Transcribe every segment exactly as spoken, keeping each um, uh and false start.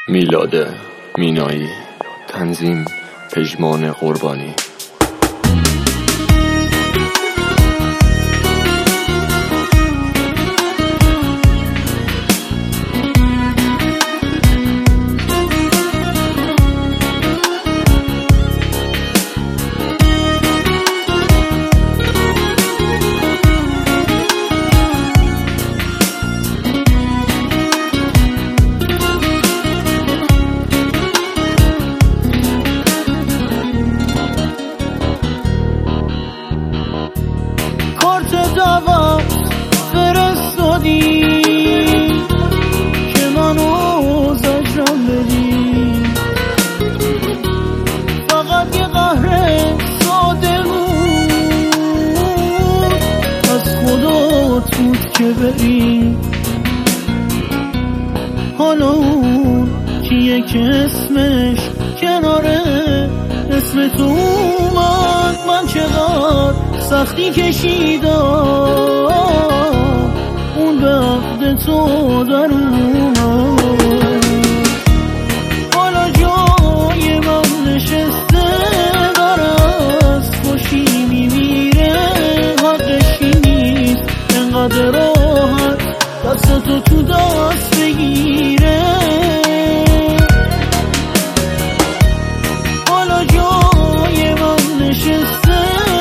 میلاد مینایی، تنظیم پژمان قربانی. دعوا فرستادی که منو زجرم بدی، فقط یه قهر ساده بود از خدا توت که بری. حالا اون کیه که اسمش کناره اسم تو اومد، من چقدر سختی کشیدم اون به عقد تو در اومد. حالا جای من نشسته داره از خوشی میمیره، حقشی نیست انقدر راحت دستتو تو دست بگیره. حالا جای من نشسته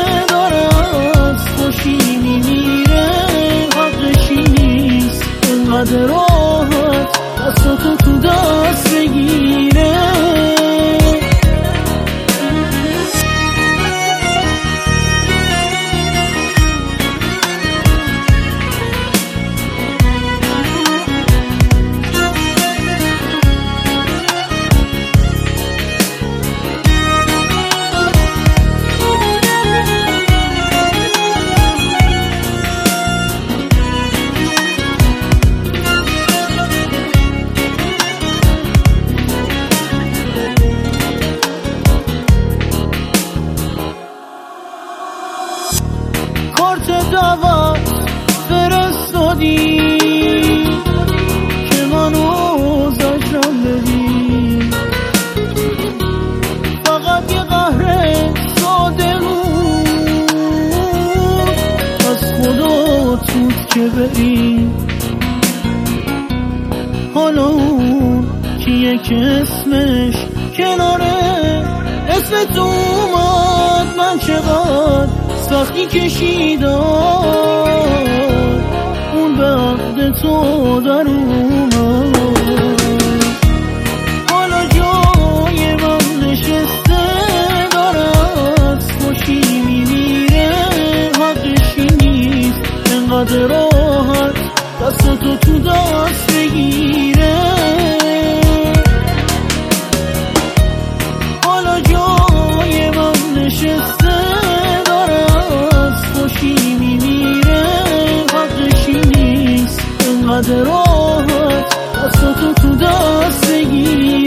انقدر راحت دستاتو تو دست بگیره. کارت دعوت فرستادی که منو زجرم بدی، فقط یه قهر ساده بود از خدا توت که بری. حالا اون کیه که اسمش کناره اسم تو اومد، من چقدر سختی کشیدم اون به عقد تو در اومد. حالا جای من نشسته داره از خوشی میمیره، حقشی نیست انقدر راحت دستتو تو دست بگیره. حالا جای من نشسته انقدر راحت دستاتو تو دست بگیر.